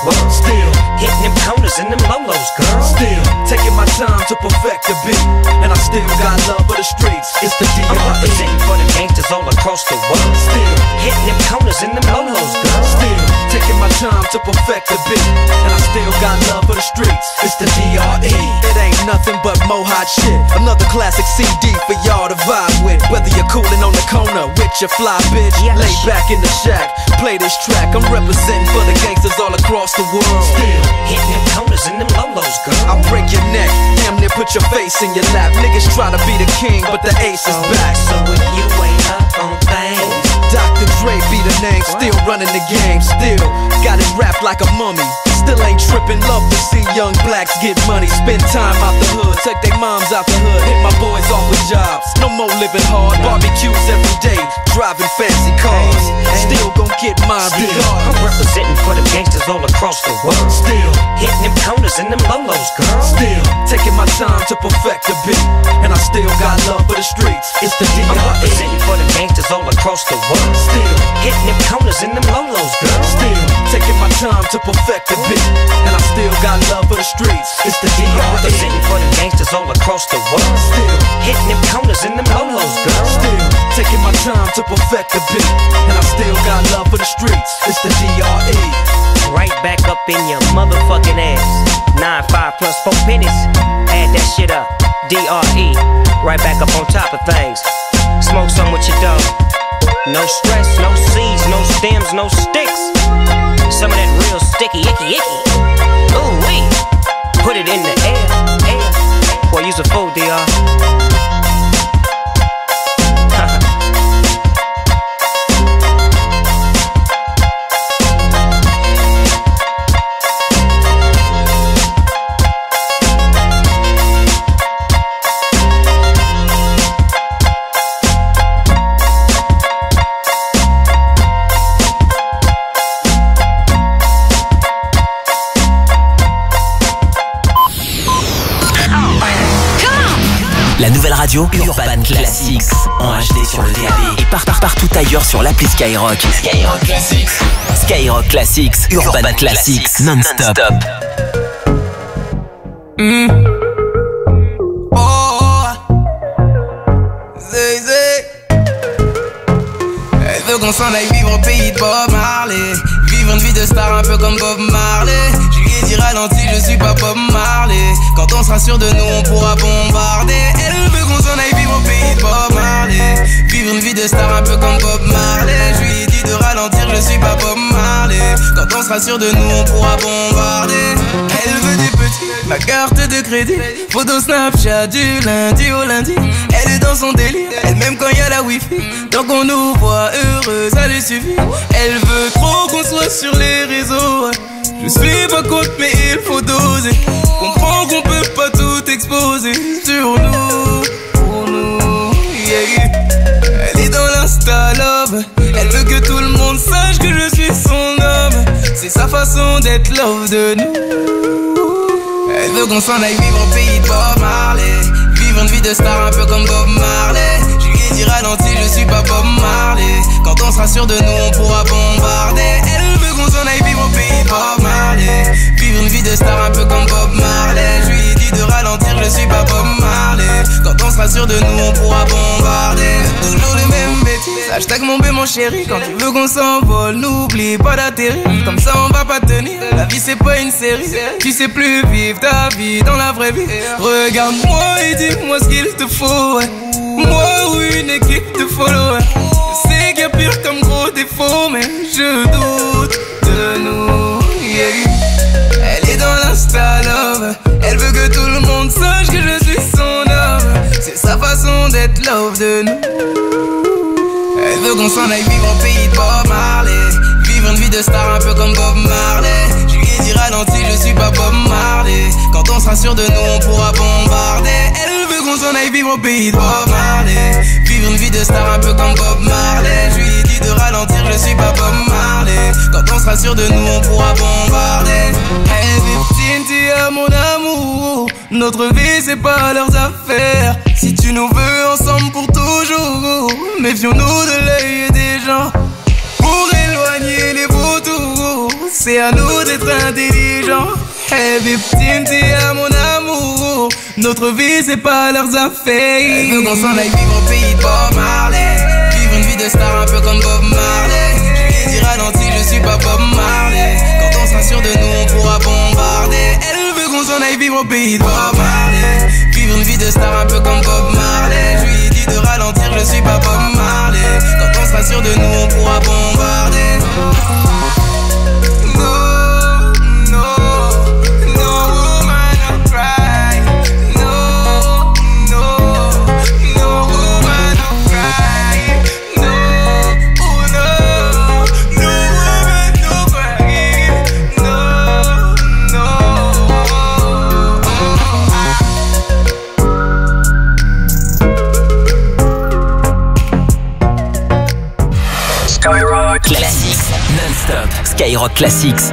world. Still hitting them corners and them lolos, girl. Still taking my time to perfect the beat, and I still got love for the streets. It's the D.R.E. I'm representing for the gangsters all across the world. Still hitting them corners and them lolos, girl. Still taking my time to perfect the beat, and I still got love for the streets. It's the D.R.E. It ain't nothing but mo hot shit. Another classic CD for y'all to vibe with. Whether you're coolin' on the corner with your fly bitch, lay back in the shack, play this track. I'm representing for the gangsters all across the world. Still hitting them corners and them lolos, girl. I'll break your neck, damn near put your face in your lap. Niggas try to be the king, but the ace is back. So if you ain't up on things, Dr. Dre be the name, still running the game. Still got it wrapped like a mummy. Still ain't trippin', love to see young blacks get money. Spend time out the hood, take their moms out the hood, hit my boys off with jobs. No more living hard, barbecues every day, driving fancy cars. Still gon' get mine regardless. I'm representing for the gangsters all across the world. Still hitting them corners and them lolos, girl. Still taking my time to perfect the beat, and I still got love for the streets. It's the D.R.E. I'm representing for the gangsters all across the world. Still hitting them corners and them lolos, girl. Still taking my time to perfect the beat, and I still got love for the streets. It's the D.R.E. I'm representing for the gangsters all across the world. Still hitting them corners and them lolos, girl. Still taking my time to perfect the beat, and I still got love for the streets. It's the D.R.E. Right back up in your motherfucking ass. 9-5 plus 4 pennies. Add that shit up. D.R.E. Right back up on top of things. Smoke some with your dog. No stress, no seeds, no stems, no sticks. Some of that real sticky, icky. Ooh wee. Put it in the air. Boy, use a fool, DR. La nouvelle radio Urban Classics en HD sur le DAB et partout ailleurs sur l'appli Skyrock. Skyrock Classics. Skyrock Classics, Urban Classics, non-stop. Elle veut qu'on s'en aille vivre au pays de Bob Marley, vivre une vie de star un peu comme Bob Marley. Je lui ai dit ralenti, je suis pas Bob Marley. Quand on sera sûr de nous, on pourra bombarder. Elle veut qu'on s'en aille vivre au pays de Bob Marley, vivre une vie de star un peu comme Bob Marley. Je lui ai dit de ralentir, je suis pas Bob Marley. Quand on sera sûr de nous, on pourra bombarder. Elle veut des petits, ma carte de crédit, photo Snapchat du lundi au lundi. Elle est dans son délire, elle même quand y a la wifi. Tant qu'on nous voit heureux, ça lui suffit. Elle veut trop qu'on soit sur les réseaux. Je suis pas contre mais il faut doser. Comprends qu'on peut pas tout exposer sur nous, pour nous, yeah. Elle est dans l'insta love, elle veut que tout le monde sache que je suis son homme. C'est sa façon d'être love de nous. Elle veut qu'on s'en aille vivre au pays de Bob Marley, vivre une vie de star un peu comme Bob Marley. Je lui ai dit ralenti, je suis pas Bob Marley. Quand on sera sûr de nous, on pourra bombarder. Elle veut qu'on s'en aille vivre au pays de Bob Marley, vivre une vie de star un peu comme Bob Marley. Je lui ai dit de ralentir, je suis pas Bob Marley. Quand on sera sûr de nous, on pourra bombarder. Toujours les mêmes bêtises, hashtag mon bé mon chéri. Quand tu veux qu'on s'envole, n'oublie pas d'atterrir. Comme ça on va pas tenir, la vie c'est pas une série. Tu sais plus vivre ta vie dans la vraie vie. Regarde-moi et dis-moi ce qu'il te faut. Moi ou une équipe de follow. Je sais qu'il y a pire comme gros défaut, mais je doute de nous, yeah. Elle est dans l'insta love, elle veut que tout le monde sache que je suis son homme. C'est sa façon d'être love de nous. Elle veut qu'on s'en aille vivre au pays de Bob Marley, vivre une vie de star un peu comme Bob Marley. Je lui ai dit ralenti, je suis pas Bob Marley. Quand on sera sûr de nous, on pourra bombarder. Elle veut qu'on s'en aille vivre au pays de Bob Marley, vivre une vie de star un peu comme Bob Marley. Je lui ai dit de ralentir, je suis pas Bob Marley. Quand on sera sûr de nous, on pourra bombarder. Hey, 15 mon amour, notre vie c'est pas leurs affaires. Si tu nous veux ensemble pour toujours, méfions-nous de l'œil des gens. Pour éloigner les vautours, c'est à nous d'être intelligents. Hey victime, t'es à mon amour. Notre vie c'est pas leurs affaires. Elle veut qu'on s'en aille vivre au pays de Bob Marley. Vivre une vie de star un peu comme Bob Marley. Je lui ai dit ralenti, je suis pas Bob Marley. Quand on sera sûr de nous, on pourra bombarder. Elle veut qu'on s'en aille vivre au pays de Bob Marley. Vivre une vie de star un peu comme Bob Marley. Je lui ai dit de ralentir, je suis pas Bob Marley. Quand on sera sûr de nous, on pourra bombarder. Classics non-stop. Skyrock Classics.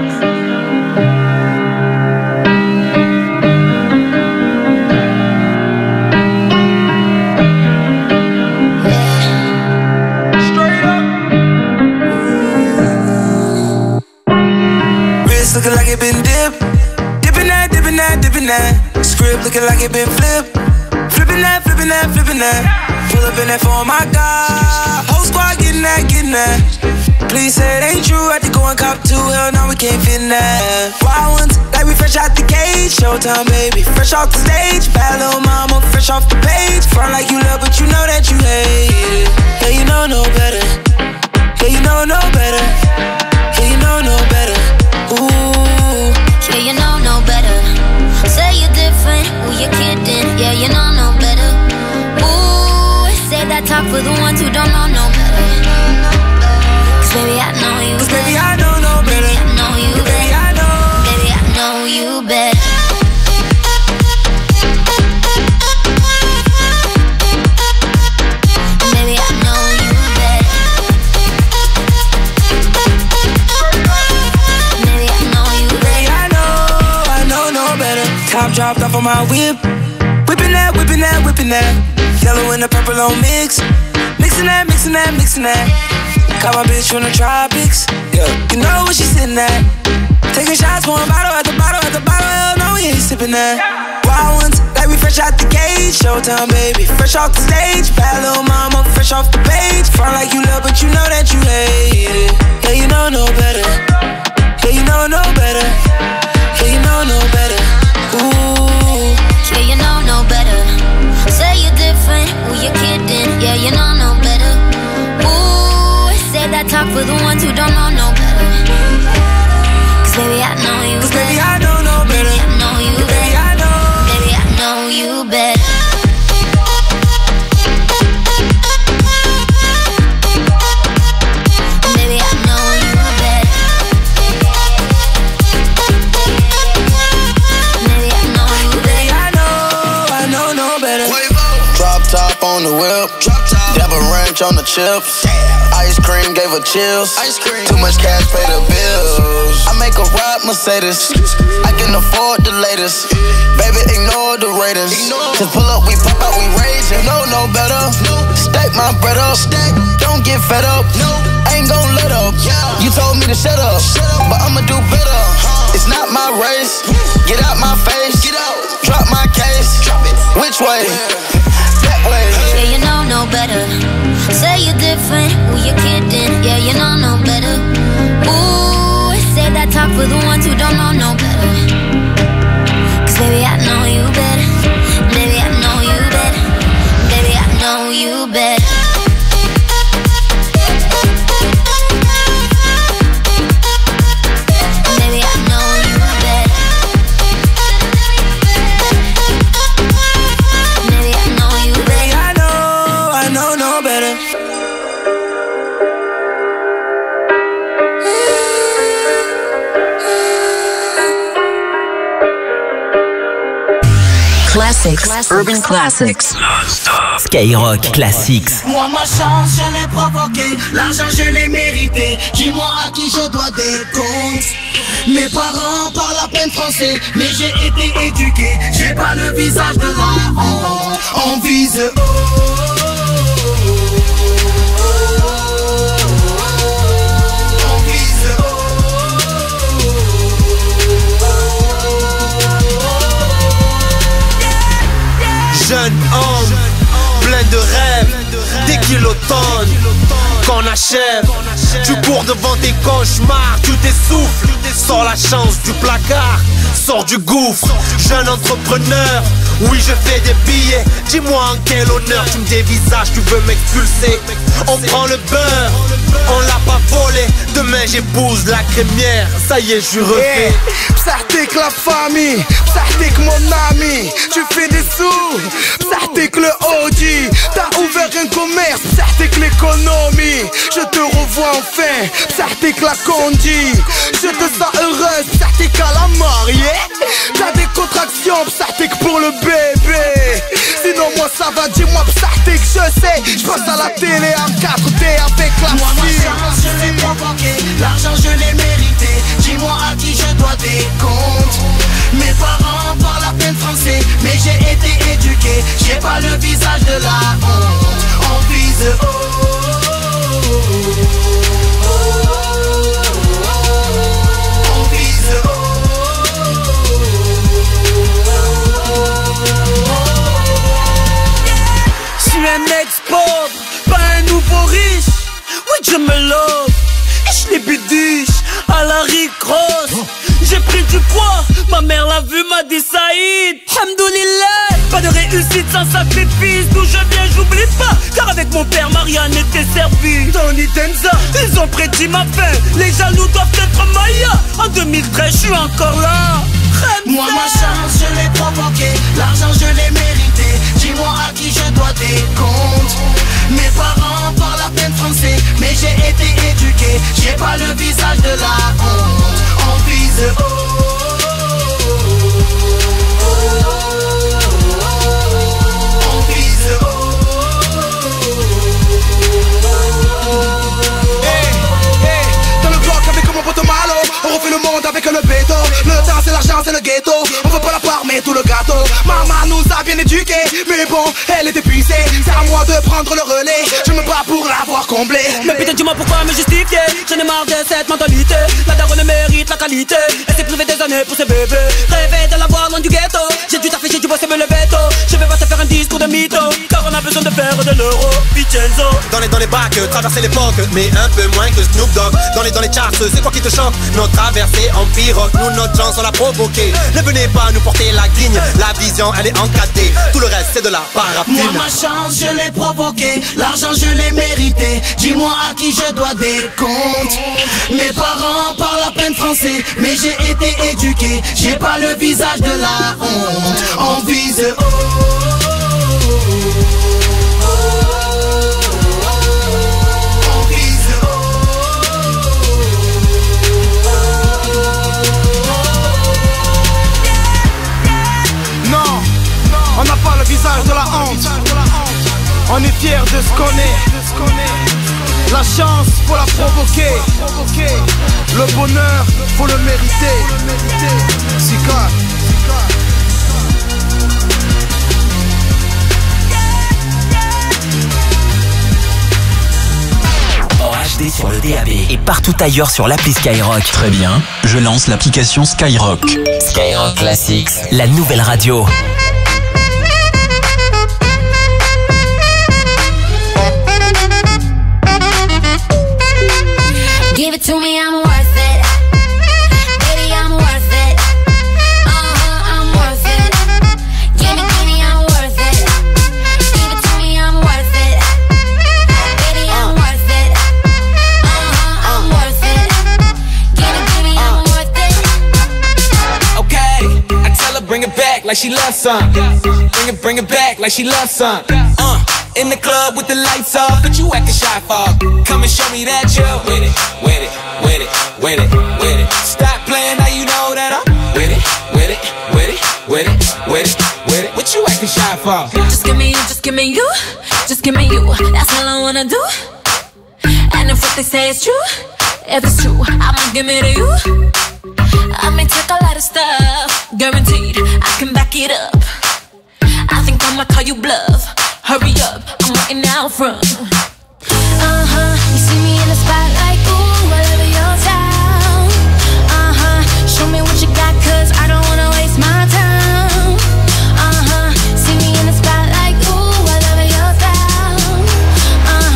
Wrist looking like it been dipped. Dipping that, dipping that, dipping that. Script looking like it been flipped. Flipping that, flipping that, flipping that. Pull up in that phone, my God. Whole squad getting that, getting that. Please say it ain't true, had to go and cop 2. Hell no, we can't fit in that. Wild ones, like we fresh out the cage. Showtime, baby, fresh off the stage. Bad little mama, fresh off the page. Front like you love, but you know that you hate it. Yeah, you know no better. Yeah, you know no better. Yeah, you know no better. Ooh. Yeah, you know no better. Say you're different, who you kidding? Yeah, you know no better. Ooh, say that talk for the ones who don't know no better. Baby, I know you better. Baby, I know no better. Baby, I know you better. Baby, I know. Baby, I know you better. Baby, I know you better. Baby, I know you better. Baby, I know no better. Top dropped off on my whip. Whipping that, whipping that, whipping that. Yellow and the purple on mix. Mixing that, mixing that, mixing that. Caught my bitch from the tropics. Yeah, you know where she sitting at. Taking shots, pouring bottle at the bottle at the bottle. Hell no, we ain't sipping that. Wild ones, like we fresh out the cage. Showtime, baby, fresh off the stage. Bad little mama, fresh off the page. Front like you love, but you know that you hate it. Yeah, you know no better. Yeah, you know no better. Yeah, you know no better. Ooh. Yeah, you know no better. Say you're different, who you kidding? Yeah, you know no better. Ooh. Say that talk for the ones who don't know no better. Cause baby, I know you better. Baby, I know no better. Baby, I know you better. Baby, I know. Baby, I know you better. Baby, I know you better. Baby, I know you better. Baby, I know no better. Drop top on the whip. Dab a ranch on the chips. Ice cream gave her chills. Too much cash, pay the bills. I make a ride Mercedes. I can afford the latest. Baby, ignore the Raiders. Just pull up, we pop out, we rage. You know no better. Stack my bread up. Don't get fed up. Ain't gon' let up. You told me to shut up, but I'ma do better. It's not my race. Get out my face. Drop my case. Which way? That way. Yeah, you know no better. Say you're different, who you kidding? Yeah, you know no better. Ooh, say that talk for the ones who don't know no better. Cause baby, I know you better. Baby, I know you better. Baby, I know you better. Baby, I know you better. Baby, I know you better. Baby, I know no better. Classics, Urban Classics. Skyrock Classics. Moi ma chance je l'ai provoquée, l'argent je l'ai mérité. Dis-moi à qui je dois des comptes. Mes parents parlent à peine français, mais j'ai été éduqué. J'ai pas le visage de la honte. On vise haut. On vise haut. kilotonnes qu'on achève. Tu cours devant tes cauchemars, tu t'essouffles. Sors la chance du placard, sors du gouffre. Jeune entrepreneur, oui je fais des billets. Dis-moi en quel honneur tu me dévisages, tu veux m'expulser. On prend le beurre, on l'a pas volé. Demain j'épouse la crémière, ça y est je suis refait. Psartek la famille, Psartek mon ami. Tu fais des sous, Psartek le Audi. T'as ouvert un commerce, Psartek l'économie. Je te revois enfin, Psartek la condi. Je te sens heureuse, Psartek à la mariée. T'as des contractions, Psartek pour le bébé. Sinon moi ça va, dis-moi Psartek, je sais. Je passe à la télé en 4D avec la moi ma chance je l'ai provoqué, l'argent je l'ai mérité. Dis-moi à qui je dois des comptes. Mes parents parlent à peine français, mais j'ai été éduqué. J'ai pas le visage de la honte. On vise haut, on vise haut. Je suis un ex-pauvre, pas un nouveau riche. Oui je me love, et je les bidiche à la Rick Ross. J'ai pris du poids, ma mère l'a vu, m'a dit Saïd, Hamdoulillah. Pas de réussite sans sacrifice, d'où je viens j'oublie pas. Car avec mon père Marianne était servie Tony Denza, ils ont prédit ma fin. Les jaloux doivent être Maya. En 2013 je suis encore là. Moi ma chance je l'ai provoqué, l'argent je l'ai mérité. Dis-moi à qui je dois des comptes. Mes parents parlent à peine français, mais j'ai été éduqué. J'ai pas le visage de la honte. On vise haut, on vise haut. Hey, dans le bloc avec mon pote Malo, on refait le monde avec le béton. Le temps c'est l'argent, c'est le ghetto. On veut pas la part mais tout le gâteau. Maman nous a bien éduqués, mais bon, elle est épuisée. C'est à moi de prendre le relais, je me bats pour l'avoir comblé. Mais putain dis-moi pourquoi me justifier. J'en ai marre de cette mentalité. La daronne mérite la qualité. Elle s'est privée des années pour ses bébés. Rêver de la voir loin du ghetto. J'ai dû taffer, j'ai dû bosser me lever tôt. Je vais pas te faire un discours de mytho, car on a besoin de faire de l'euro. Vincenzo. Dans les bacs, traverser l'époque, mais un peu moins que Snoop Dogg. Dans les charts, c'est quoi qui te choque? Notre traversée en pirogue, nous notre chance on l'a provoqué. Ne venez pas nous porter la guigne, la vision elle est encadrée. Tout le reste c'est de la paraffine. Moi ma chance je l'ai provoqué, l'argent je l'ai mérité. Dis-moi à qui je dois des comptes. Mes parents parlent à peine français, mais j'ai été éduqué. J'ai pas le visage de la honte. On vise haut, on vise haut. Non, on n'a pas le visage de la honte. On est fiers de ce qu'on est. La chance, faut la provoquer. Le bonheur, faut le mériter. Sika. En HD sur le DAB et partout ailleurs sur l'appli Skyrock. Très bien, je lance l'application Skyrock. Skyrock Classics, la nouvelle radio. Give it to me, I'm worth it. Baby, I'm worth it. I'm worth it. Give me, I'm worth it. Give it to me, I'm worth it. Baby, I'm worth it. I'm worth it. Give me, I'm worth it. Okay, I tell her bring it back like she loves some. Bring it back like she loves some. In the club with the lights off, but you acting shy for. Come and show me that you're with it, with it, with it, with it, with it. Stop playing, now you know that I'm with it, with it, with it, with it, with it, with it. What you acting shy for? Just give me you, just give me you, just give me you. That's all I wanna do. And if what they say is true, if it's true, I'ma give it to you. I may take a lot of stuff, guaranteed I can back it up. I think I'ma call you bluff. Hurry up, I'm waiting out front. You see me in the spotlight, ooh, I love your style. Show me what you got, cause I don't wanna waste my time. See me in the spotlight, ooh, I love your style.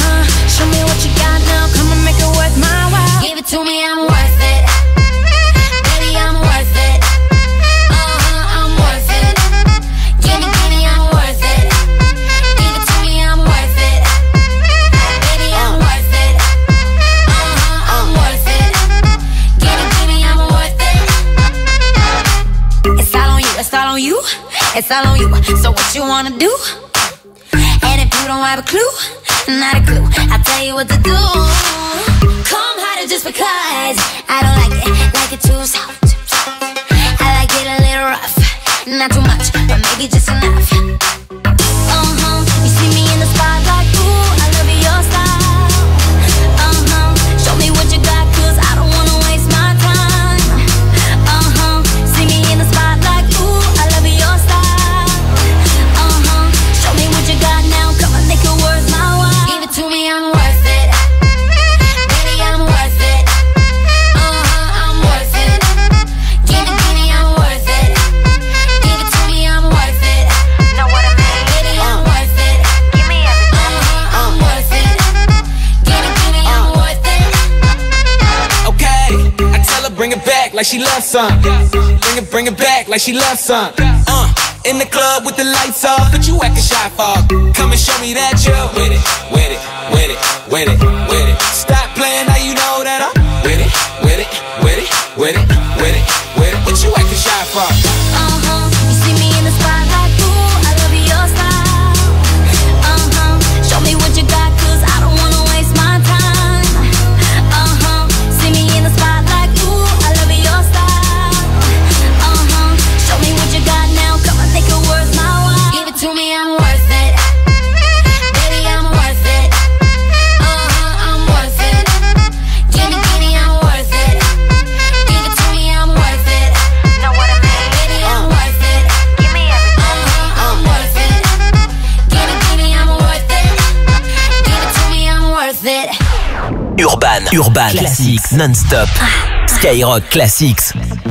on you, it's all on you. So what you wanna do? And if you don't have a clue, not a clue, I'll tell you what to do. Come harder just because I don't like it too soft. I like it a little rough, not too much, but maybe just enough. You see me in the spotlight, ooh, I love your style. Show me what you got, cause I don't wanna waste my time. See me in the spotlight, ooh, I love your style. Show me what you got now, come on, make it worth my while. Give it to me, I'm worth it. Baby, I'm worth it. I'm worth it. Give me, I'm worth it. Give it to me, I'm worth it. Know what I mean? Baby, I'm worth it. Give me everything. I'm worth it. Give me, I'm worth it. Okay, I tell her bring it back like she loves some. Bring it back like she loves some. In the club with the lights off, but you acting shy for. Come and show me that you're with it, with it, with it, with it, with it. Stop playing, now you know that I'm with it, with it, with it, with it, with it, with it. What you acting shy for? You see me in the spotlight, ooh, I love your style. Show me what you got, cause I don't wanna waste my time. See me in the spotlight, ooh, I love your style. Show me what you got now, come on, make it worth my while. Give it to me, I'm worth it. Baby, I'm worth it. I'm worth it. Give me, I'm worth it. Give it to me, I'm worth it. Know what I mean? Baby, I'm worth it. Give me everything. I'm worth it. Give me, I'm worth it. Give it to me, I'm worth it. Urban Classics non-stop. Skyrock Classics.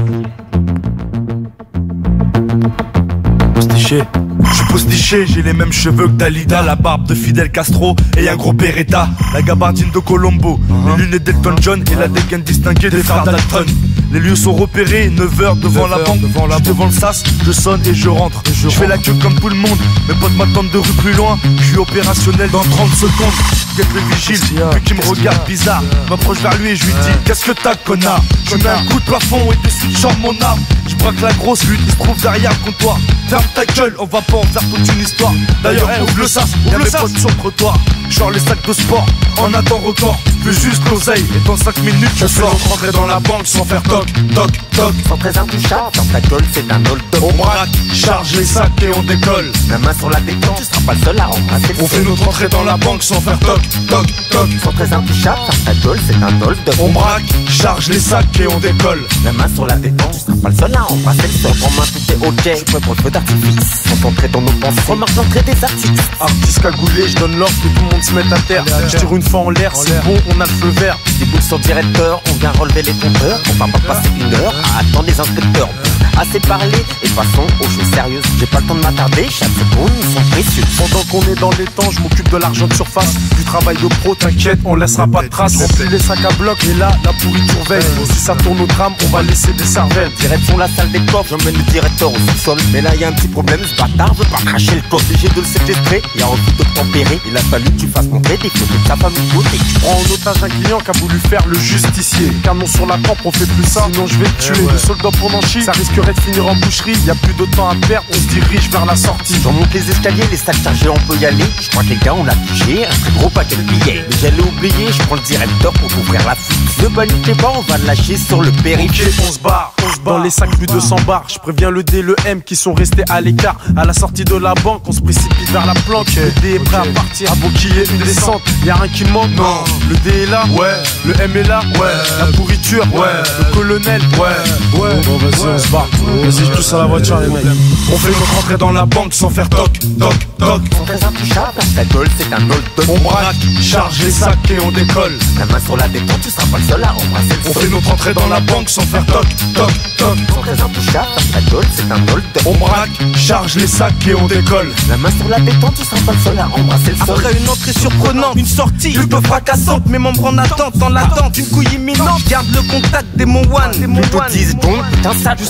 Je suis postiché, j'ai les mêmes cheveux que Dalida, la barbe de Fidel Castro et un gros Beretta, la gabardine de Colombo, les lunettes d'Elton John et la dégaine distinguée des frères Dalton. Les lieux sont repérés, 9h devant la banque, devant le sas, je sonne et je rentre. Je fais la queue comme tout le monde, mes potes m'attendent de rue plus loin, je suis opérationnel dans 30 secondes. Guette le vigile, vu qu'il me regarde bizarre, m'approche vers lui et je lui dis: qu'est-ce que t'as, connard? Je mets un coup de plafond et dessus je chante mon arme. Je braque la grosse lutte, il se trouve derrière le comptoir. Ferme ta gueule, on va pas en faire toute une histoire. D'ailleurs, ouvre le sas, y'a mes potes sur le trottoir. Genre les sacs de sport, en attend record. Plus juste l'oseille, et dans 5 minutes je sors. Rentrer dans la banque sans faire toc, toc, toc. Sans très intouchable, dans ta gueule c'est un hold-up. On braque, charge les sacs et on décolle. La main sur la détente, tu seras pas le seul à embrasser le On fait notre entrée dans la banque sans faire toc, toc, toc. Sans très intouchable, dans ta gueule c'est un hold-up. On braque, charge les sacs et on décolle. La main sur la détente, tu seras pas le seul à embrasser le sol. En main tout est ok, je suis prêt pour le feu d'artifice. Sans entrer dans nos pensées, remarque l'entrée des artistes. Artiste cagoulé, je donne l'ordre que tout le monde se mette à terre. Je tire une fois en l'air, c'est bon, on a le feu vert. Des boules sur directeur, on vient relever les compteurs. On va pas passer 1 heure à attendre les inspecteurs. Assez parlé et passons aux choses sérieuses. J'ai pas le temps de m'attarder, chaque seconde sont précieuses. Pendant qu'on est dans les temps, je m'occupe de l'argent de surface. Du travail de pro, t'inquiète, on laissera pas de traces. Remplis les sacs à bloc et là, la pourriture veille. Si ça tourne au drame, on va laisser des cervelles. Direction la salle des coffres, j'emmène le directeur au sous-sol. Mais là y'a un petit problème, ce bâtard veut pas cracher le coffre. Obligé de le séquestrer, il a envie de tempérer. Il a fallu que tu fasses montrer des photos de ta famille côté. Tu prends en otage un client qui a voulu faire le justicier. Canon sur la tempe, on fait plus ça, sinon je vais te tuer. Le soldat pour Nanchi, ça risquerait de finir en boucherie. Y'a plus de temps à perdre, on se dirige vers la sortie. J'en monte les escaliers, les sacs chargés, on peut y aller. Je crois que les gars on a touché un très gros paquet de billets. Mais j'allais oublier, je prends le directeur pour ouvrir la fuite. Ne paniquez pas, on va le lâcher sur le périph'. Ok, on se barre. Dans les sacs plus de 100 bars, je préviens le D, le M qui sont restés à l'écart. À la sortie de la banque, on se précipite vers la planque. Le D est prêt à partir, à boquiller une descente. Y'a rien qui manque, non. Le D est là, ouais. Le M est là, ouais. La pourriture, ouais. Le colonel, ouais. Ouais. Bon, vas-y, on se barre. Vas-y, je pousse à la voiture, les mecs. On fait notre entrée dans la banque sans faire toc, toc, toc. Sans très intouchable, ta gueule c'est un hold-up. On braque, charge les sacs et on décolle. La main sur la détente, tu seras pas le seul à embrasser le sol. On fait notre entrée dans la banque sans faire toc, toc, toc. Sans très intouchable, ta gueule c'est un hold-up. On braque, charge les sacs et on décolle. La main sur la détente, tu seras pas le seul à embrasser le sol. Après une entrée surprenante, une sortie plutôt fracassante, mes membres en attente, dans l'attente d'une couille imminente. Garde le contact des mon one. Plutôt 10 secondes, putain ça. Juste assez de temps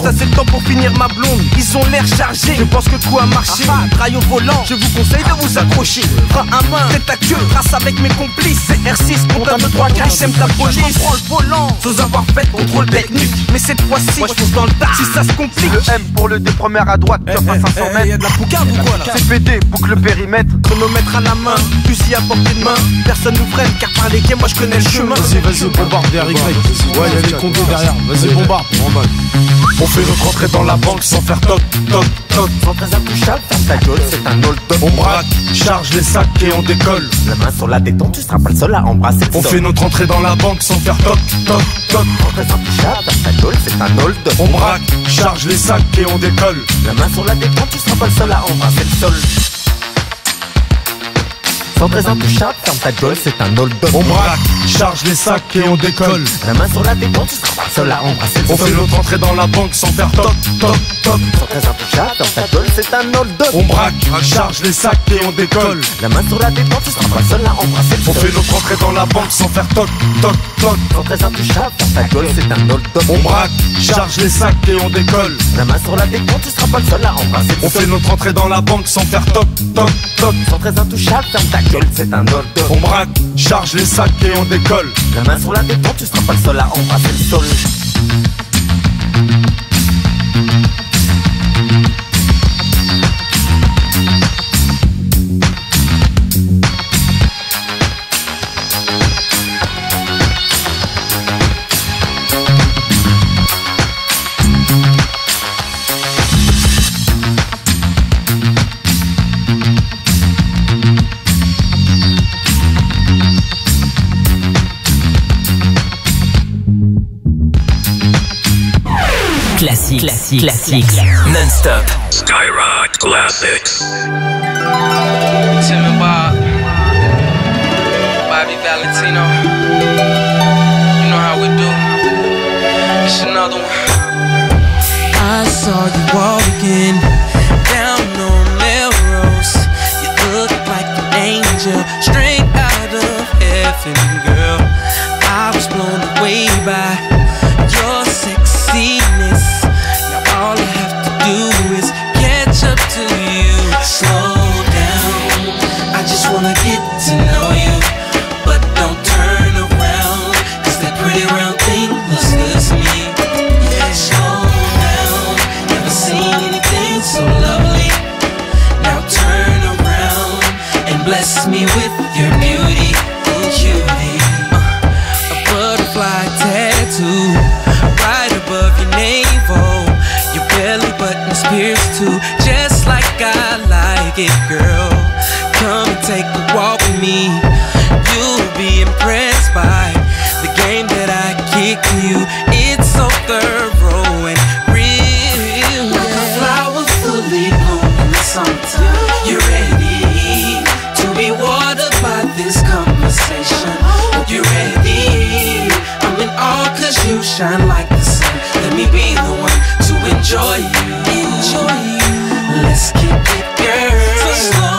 temps pour finir ma blonde. Ils ont l'air chargés, je pense que tout a marché. Trail au volant, je vous conseille de vous accrocher. Frein à main, tête à queue, trace avec mes complices. C'est R6, comptable de 3 caches, j'aime ta police. Prends le volant, sans avoir fait contrôle technique. Mais cette fois-ci, moi je fonce dans le tas si ça se complique. Le M pour le D première à droite, top à 500 mètres. Y'a de la poucave ou quoi là? CPD, boucle le périmètre. Chronomètre à la main, fusil à portée de main. Personne nous freine car par les quais, moi je connais le chemin. Vas-y, bombarde derrière Y. Ouais, y'a les condos derrière. Vas-y, bombarde. On fait notre entrée dans la banque sans faire toc, toc, toc. Sans très intouchable, ferme ta gueule, c'est un hold-up. On braque, charge les sacs et on décolle. La main sur la détente, tu seras pas le seul à embrasser le sol. On fait notre entrée dans la banque sans faire toc, toc, toc. Sans très intouchable, ferme ta gueule, c'est un hold-up. On braque, charge les sacs et on décolle. La main sur la détente, tu seras pas le seul à embrasser le sol. Sans très intouchable, ferme ta gueule, c'est un hold-up. On braque, charge les sacs et on décolle. La main sur la détente, tu seras pas le seul à embrasser le sol. On fait notre entrée dans la banque sans faire toc, toc, toc. Sans très intouchable, ferme ta gueule, c'est un hold-up. On braque, charge les sacs et on décolle. La main sur la détente, tu seras pas le seul à embrasser le sol. On fait notre entrée dans la banque sans faire toc, toc, toc. Sans très intouchable, ferme ta gueule, c'est un hold-up. On braque, charge les sacs et on décolle. La main sur la détente, tu seras pas le seul à embrasser le sol. On fait notre entrée dans la banque sans faire toc, toc, toc. Sans très intouchable, ferme ta gueule, c'est un hold-up. On braque, charge les sacs et on décolle. La main sur la détente, tu seras pas le seul à embrasser le sol. Classics. Non-stop. Skyrock Classics. Tim and Bob, Bobby Valentino. You know how we do. It's another one. I saw you walking down on Melrose. You look like an angel, straight out of heaven, girl. I was blown away by your sexiness. Now all I have to do is catch up to you. Slow down, I just wanna get to know you. But don't turn around, cause that pretty round thing looks good to me. Slow down, never seen anything so lovely. Now turn around and bless me with your beauty, oh cutie. A butterfly tattoo right above your navel. Your belly button's pierced too, just like I like it, girl. Come and take a walk with me. You'll be impressed by the game that I kick to you. It's so thorough and real. Like a flower fully blown in the summertime. You're ready to be watered by this conversation. You're ready. I'm in awe cause you shine like the sun. Let me be the one to enjoy you. Let's kick it, girl. So slow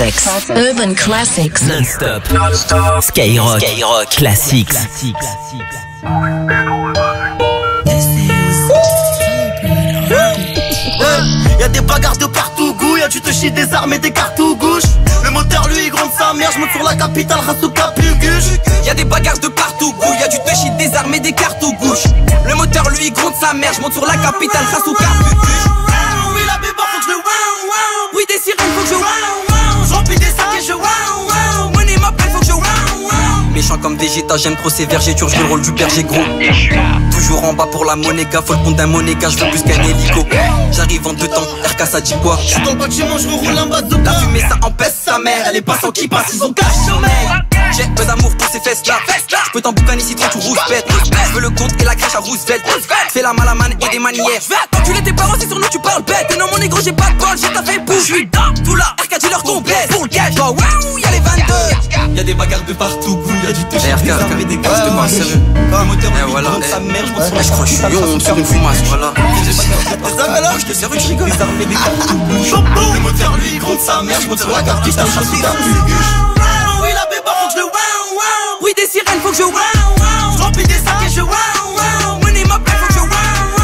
Classics. Urban Classics. Non-stop. Skyrock. Classics. Y'a des bagarres de partout, goût, y'a du touchy, des armes et des cartouches gauche. Le moteur lui gronde sa mère, j'monte sur la capitale, Rasuka Pugush. Y'a des bagarres de partout, goût, y'a du touchy, des armes et des cartouches gauche. Le moteur lui gronde sa mère, j'monte sur la capitale, Rasuka Pugush. Oui la bébé faut que je wow. Oui des sirènes faut que je j'remplis des sacs et je wow. Money m'appelle faut que je wow. Méchant comme Vegeta, j'aime trop ces vergers, je joue le rôle du berger gros. Toujours en bas pour la monéga, faut le compte d'un monéga, je veux plus qu'un hélico. J'arrive en 2 temps, RK ça dit quoi? J'suis dans le bâtiment, j'roule un bazooka. La fumée ça empêche sa mère, elle est pas sans qui passe, ils ont cash sommeil. J'ai peu d'amour pour ces fesses là. J'peux t'emboucaner si trop tu rouspètes. J'veux le compte et la crèche à Roosevelt. Fais la malamane et des manières. Tu l'es tes parents, c'est sur nous tu parles bête. Et non mon négro j'ai pas de bol, j'ai ta fait bouge. J'suis dans tout là, RK dit leur complète. Pour le cash, oh waouh, y'a les 22. Y'a des bagarres de partout, y'a du touch. RK, armes et des gars, pas sérieux. Le moteur lui voilà, gronde sa mère, j'monte sur la je crois que je suis on sur une fumasse, voilà. Alors je te sers je rigole. Des armes et des cartouches. Le moteur lui gronde sa mère, j'monte sur la capitale, Rasuka Pugush. Oui la bébé faut que je wow. Oui des sirènes faut que je wow. J'remplis des sacs et je wow. Money m'appelle faut que je wow.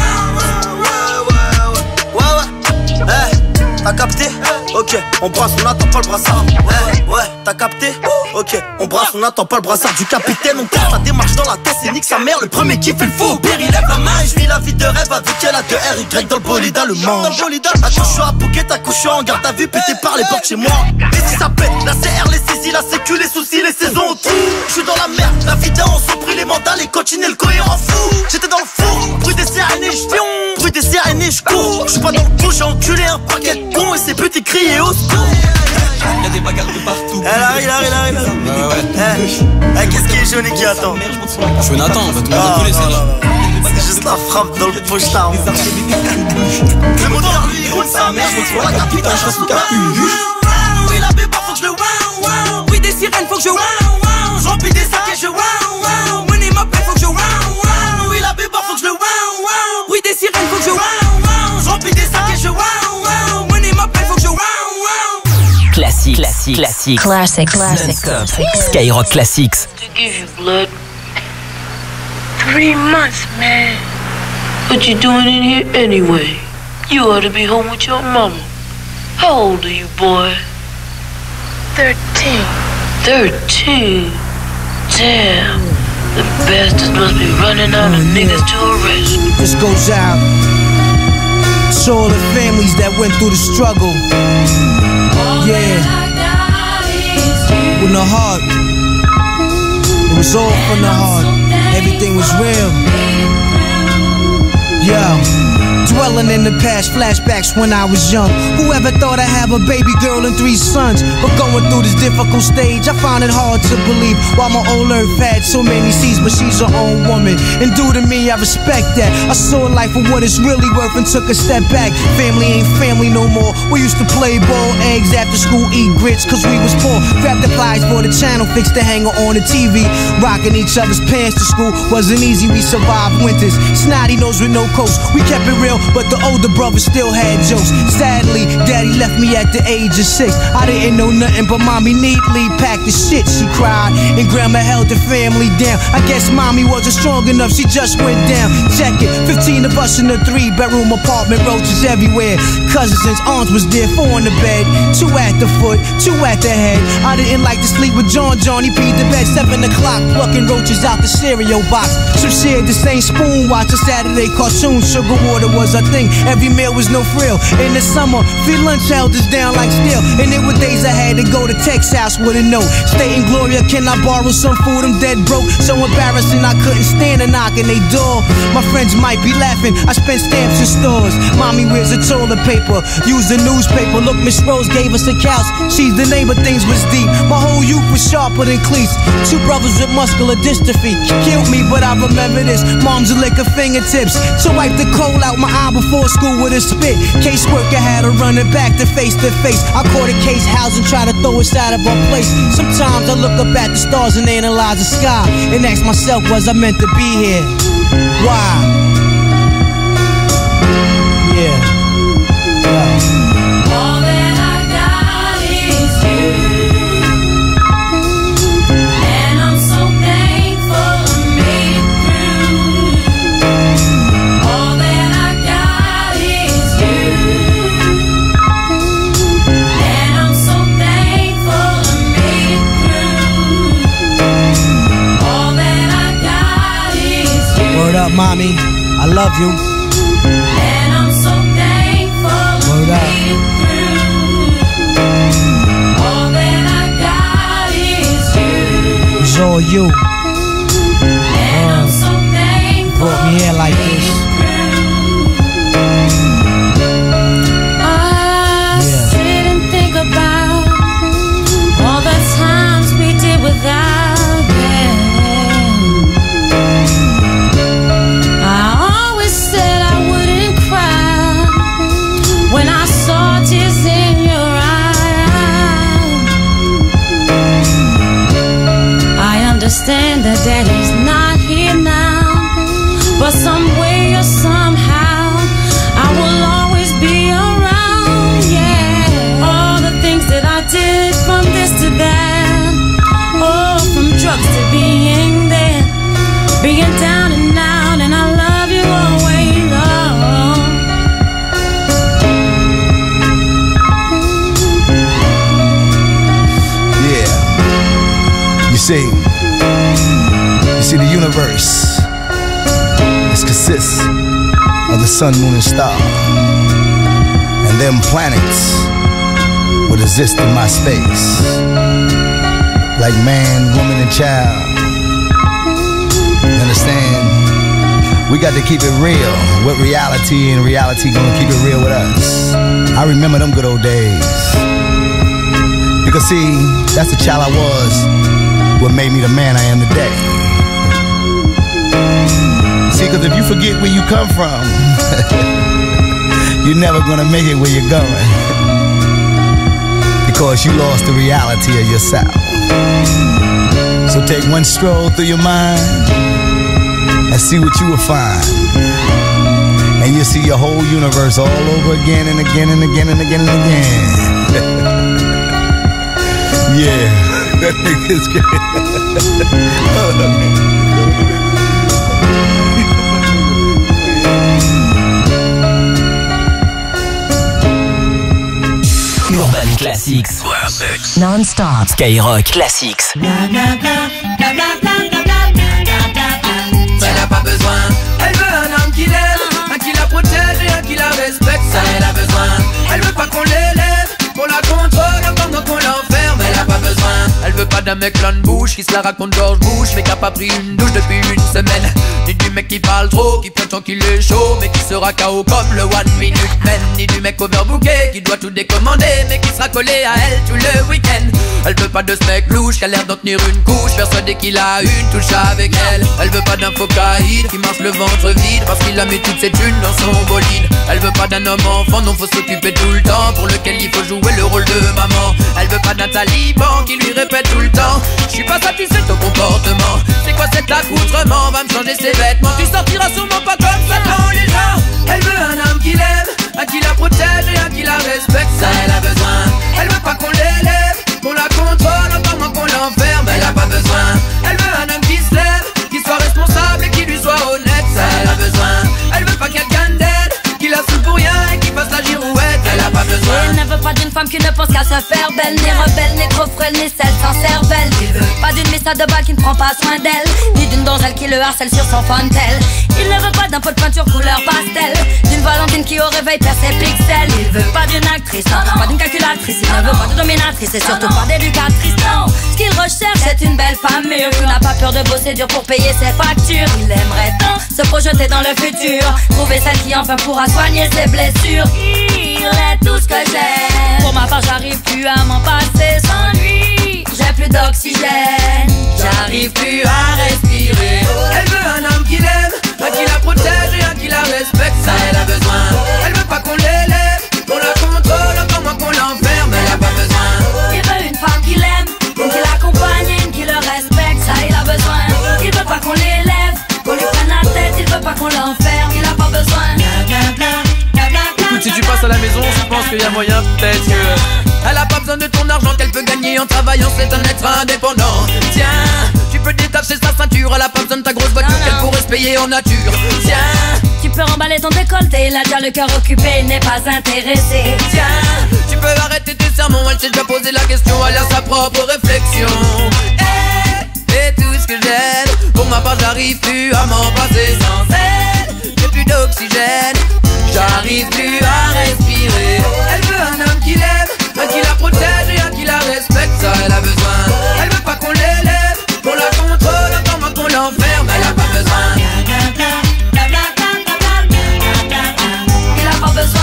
T'as capté? Ok, on brasse, on attend pas le brassard. Ouais, t'as capté? Ok, on brasse, on attend pas le brassard du capitaine. On casse la démarche dans la tête, c'est nique sa mère. Le premier qui fait le faux, au pire il lève la main. Et je vis la vie de rêve avec elle à 2 RY dans le bolide allemand. Accouche à Pouquet, accouche en garde à vue, pété par les portes chez moi. Et si ça pète, la CR, les saisies, la sécu, les soucis, les saisons tout. J'suis dans la merde, la vidéo, on s'en pris les mandats, les coachines et le cohérent fou. J'étais dans le four, bruit des CRN, j'pion. Bruit des CRN, j'cours. J'suis pas dans le coup, j'ai enculé un paquet de cons et ses petits criés au secours. Y'a des bagarres de partout. Il arrive. Qu'est-ce qui est jaune et qui attend? Je suis Nathan, on va tout le monde couler celle-là. C'est juste la frappe dans le pochetard. Le moteur lui roule sa mère, j'monte sur la capitale, Rasuka Pugush. Oui la bébé faut que je wow. Oui des sirènes faut que je wow. J'remplis des sacs et je wow. Money m'appelle faut que je wow. Oui la bébé faut que je wow. Oui des sirènes faut que je wow. J'remplis des sacs et je wow. Money m'appelle faut que je wow. Classics. Non-stop. Skyrock Classics. To give you blood. 3 months, man. What you doing in here anyway? You ought to be home with your mama. How old are you, boy? 13. 13? Damn. The bastards must be running out of niggas to arrest. This goes out to all the families that went through the struggle. Yeah. With no heart. It was all from the heart. Everything was real. Yo. Dwelling in the past, flashbacks when I was young. Whoever thought I'd have a baby girl and 3 sons? But going through this difficult stage, I find it hard to believe. Why my old earth had so many seas, but she's her own woman. And due to me, I respect that. I saw life for what it's really worth and took a step back. Family ain't family no more. We used to play ball, eggs after school, eat grits, cause we was poor. Grab the pliers for the channel, fix the hanger on the TV. Rocking each other's pants to school wasn't easy, we survived winters. Snotty nose with no coats, we kept it real, but the older brother still had jokes. Sadly, daddy left me at the age of 6. I didn't know nothing, but mommy neatly packed the shit. She cried, and grandma held the family down. I guess mommy wasn't strong enough, she just went down. Check it, 15 of us in a 3-bedroom apartment, roaches everywhere. Cousins and aunts was there, 4 on the bed, 2 at the foot, 2 at the head. I didn't like to sleep with John, he peed the bed, 7 o'clock, plucking roaches out the cereal box. Some shared the same spoon, watch a Saturday cartoon. Sugar water was a thing, every meal was no frill. In the summer, free lunch held us down like steel. And there were days I had to go to Tech's house with a note stating, Gloria, can I borrow some food? I'm dead broke. So embarrassing, I couldn't stand a knock on they door. My friends might be laughing, I spent stamps in stores. Mommy wears a toilet paper, use a newspaper. Look, Miss Rose gave us a couch, she's the neighbor, things was deep. My whole youth was sharper than cleats. 2 brothers with muscular dystrophy killed me, but I remember this. Mom's lick her fingertips to wipe the coal out my eye before school with a spit. Caseworker had her running back to face. I caught a case house and try to throw us out of our place. Sometimes I look up at the stars and analyze the sky and ask myself, was I meant to be here? Why? Yeah. All that I got is you. up, mommy? I love you. And I'm so thankful Word to up. be through. All that I got is you. It's all you. And I'm so thankful Brought me here like this. I sit and think about all the times we did without them. I always said I wouldn't cry when I saw tears in your eyes. I understand that Daddy's not here now, but some way or somehow I will always be around, yeah. All the things that I did, from this to that, oh, from drugs to being there, being down and out, and I love you always, oh. Yeah. You see, the universe, it consists of the sun, moon, and star. And them planets would exist in my space. Like man, woman, and child. You understand? We got to keep it real with reality, and reality gonna keep it real with us. I remember them good old days. Because see, that's the child I was, what made me the man I am today. See, cause if you forget where you come from, you're never gonna make it where you're going. Because you lost the reality of yourself. So take one stroll through your mind and see what you will find. And you'll see your whole universe all over again and again and again and again and again. Yeah, that nigga's great. Hold up, man. Urban Classics. Non-stop. Skyrock Classics. Elle a pas besoin. Elle veut un homme qui l'aime, un qui la protège et un qui la respecte. Ça, elle a besoin. Elle veut pas qu'on l'élève, qu'on la contrôle pendant qu'on l'enferme. Elle a pas besoin. Elle veut pas d'un mec plein de bouche qui se la raconte gorge-bouche, mais qui a pas pris une douche depuis une semaine. Ni du mec qui parle trop, qui prétend qu'il est chaud, mais qui sera KO comme le One Minute Man. Ni du mec overbooké qui doit tout décommander, mais qui sera collé à elle tout le week-end. Elle veut pas de ce mec louche qui a l'air d'en tenir une couche, persuadé qu'il a une touche avec elle. Elle veut pas d'un faux caïd qui marche le ventre vide parce qu'il a mis toutes ses thunes dans son bolide. Elle veut pas d'un homme enfant dont faut s'occuper tout le temps, pour lequel il faut jouer le rôle de maman. Elle veut pas d'un taliban qui lui répète tout le temps: je suis pas satisfait de ton comportement. C'est quoi cet accoutrement? Va me changer ses vêtements. Tu sortiras sûrement pas comme ça dans les gens. Elle veut un homme qui l'aime, un qui la protège et un qui la respecte. Ça, elle a besoin. Elle veut pas qu'on l'élève, qu'on la contrôle, encore moins qu'on l'enferme. Elle a pas besoin. Elle veut un homme qui se lève, qui soit responsable et qui lui soit honnête. Ça, elle a besoin. Elle veut pas quelqu'un d'aide, qui la saoule pour rien et qui fasse la girouette. Elle a pas besoin. Elle ne veut pas d'une femme qui ne pense qu'à se faire belle, ni rebelle, ni trop frêle, ni celle sans cervelle. Il veut pas d'une missa de balle qui ne prend pas soin d'elle, ni d'une donzelle qui le harcèle sur son fontel. Il ne veut pas d'un pot de peinture couleur pastel, d'une Valentine qui au réveil perd ses pixels. Il veut pas d'une actrice, non, pas d'une calculatrice. Il ne veut pas de dominatrice et surtout pas d'éducatrice, non. Ce qu'il recherche c'est une belle femme mûre qui n'a pas peur de bosser dur pour payer ses factures. Il aimerait tant se projeter dans le futur, trouver celle qui enfin pourra soigner ses blessures. Il est tout ce que j'aime. Pour ma part j'arrive plus à m'en passer sans lui. J'ai plus d'oxygène, j'arrive plus à respirer. Elle veut un homme qui l'aime, un qui la protège et un qui la respecte. Ça, elle a besoin. Elle veut pas qu'on l'élève, qu'on la contrôle, encore moins qu'on l'enferme. Elle a pas besoin. Il veut une femme qui l'aime, une qui l'accompagne, une qui le respecte. Ça, il a besoin. Il veut pas qu'on l'élève, qu'on lui prenne la tête. Il veut pas qu'on l'enferme, il a pas besoin. Écoute, si tu passes à la maison, je pense qu'il y a moyen peut-être que... Elle a pas besoin de ton argent qu'elle peut gagner en travaillant, c'est un être indépendant. Tiens, tu peux détacher sa ceinture, elle a pas besoin de ta grosse voiture qu'elle pourrait se payer en nature. Tiens, tu peux remballer ton décolleté, là déjà le cœur occupé, n'est pas intéressé. Tiens, tu peux arrêter tes sermons, elle s'est déjà posé la question, elle a sa propre réflexe. Et tout ce que j'aime, pour ma ma part, j'arrive plus à m'en passer. Sans elle, j'ai plus d'oxygène, j'arrive plus à respirer. Elle veut un homme qui l'aime, un qui la protège et un qui la respecte, ça elle a besoin. Elle veut pas qu'on l'élève, qu'on la contrôle, autant moins qu'on l'enferme, elle a pas besoin. Il a pas besoin.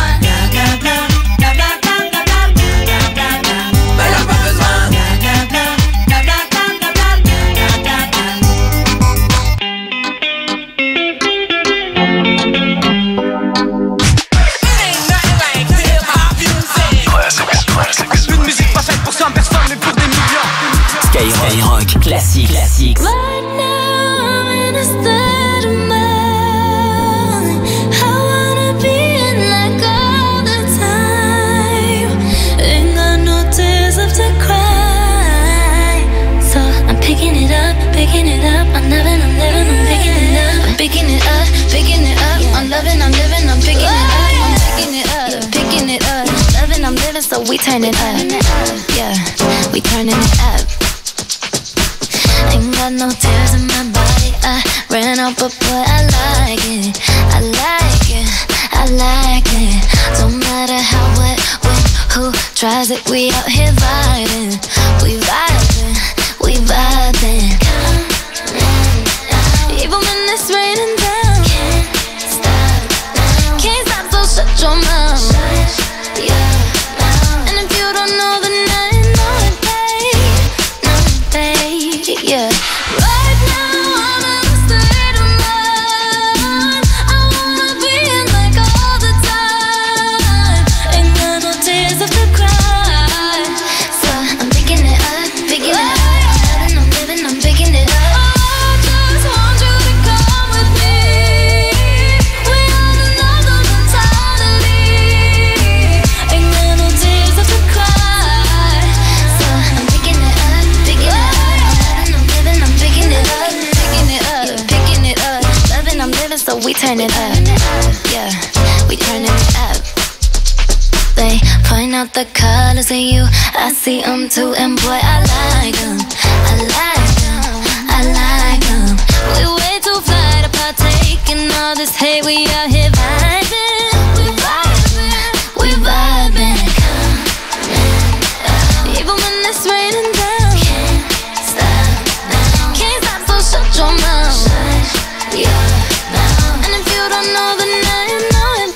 Skyrock classique. Right now I'm in a state of mind. I wanna be in like all the time. Ain't got no tears left to cry. So I'm picking it up. I'm loving, I'm living, I'm picking it up. I'm picking it up. I'm loving, I'm living, I'm picking it up. I'm picking it up. Loving, I'm living, so we turn it up. Yeah, we turning it up. Ain't got no tears in my body, I ran out, but boy, I like it. Don't matter how, what, when, who tries it, we out here vibing. We vibing. Even when it's raining down, can't stop, so shut your mouth. And if you don't know, then I know it, babe. Yeah. Right now I'm in a state of mind. I wanna be in like all the time. Ain't got no tears left to cry. So I'm picking it up. I'm living, I'm picking it up. I just want you to come with me. We on another mentality. Ain't got no tears left to cry. So I'm picking it up. I'm living, I'm picking it up. Loving, I'm living, so we turn it up. Yeah, we turning it up. They point out the colors in you, I see them too, and boy, I like them. We way too fly to partake in all this hate, we out here vibing. Even when it's raining down, can't stop, so shut your mouth. And if you don't know, then I know it,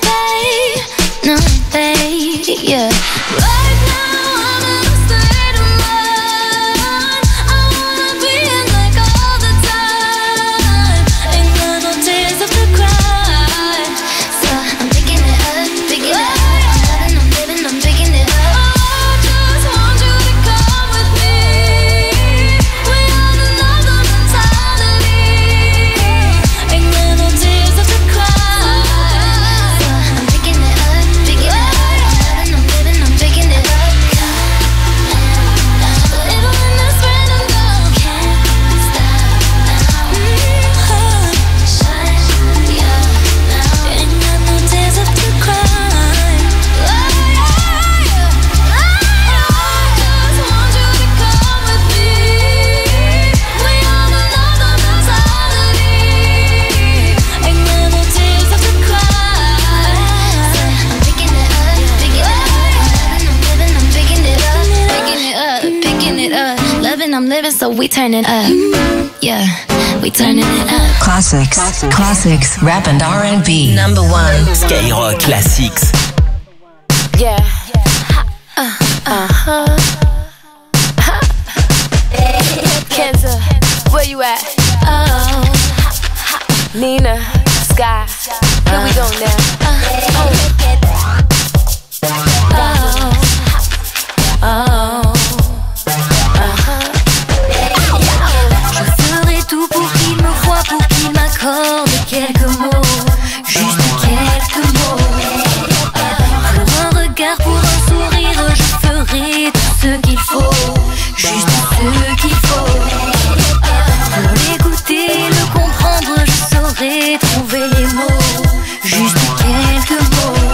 babe. Yeah. Right now I'm in a state of mind. I wanna be in like all the time. Ain't got no tears left to cry. So I'm picking it up. I'm living, I'm picking it up. I just want you to come with me. We on another mentality. Ain't got no tears left to cry. So I'm picking it up. I'm living, I'm picking it up. Even when it's raining down, can't stop. Ain't got no tears left to cry. I just want you to come with me. We on another mentality. Ain't got no tears left to cry. I'm picking it up. I'm living, I'm picking it up. Loving, I'm living, so we turn it up. Yeah, we turning it up. Classics, rap and R&B. Number 1. Skyrock Classics. Yeah. Kenza, where you at? Nina, Sky, here we go now. Je ferai tout pour qu'il me voie, pour qu'il m'accorde quelques mots, juste quelques mots. Pour un regard, pour un sourire, je ferai tout ce qu'il faut, juste ce qu'il faut. Pour l'écouter, le comprendre, je saurai trouver les mots, juste quelques mots.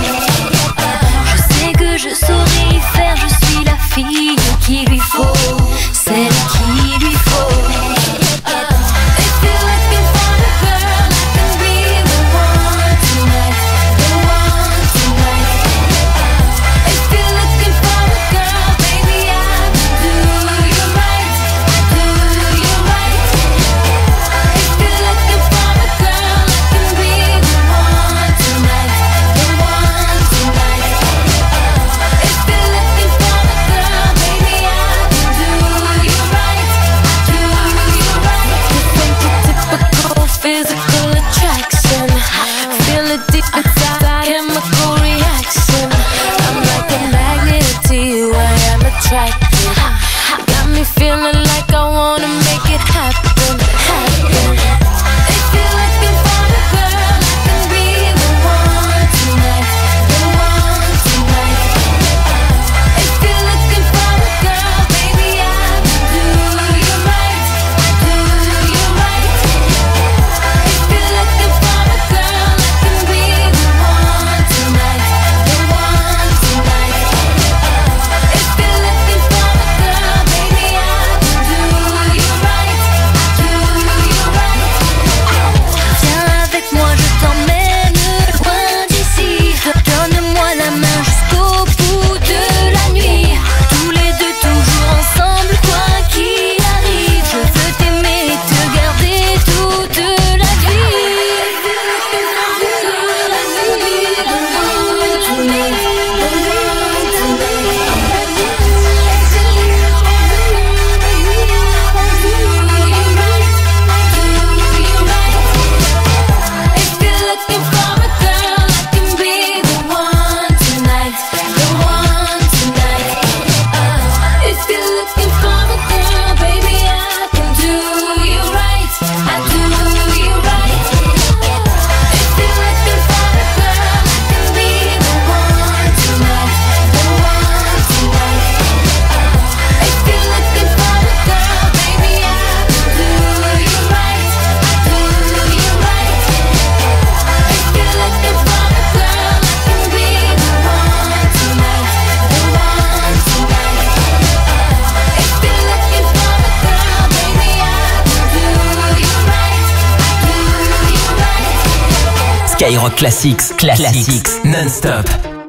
Skyrock Classics, Classics, non-stop.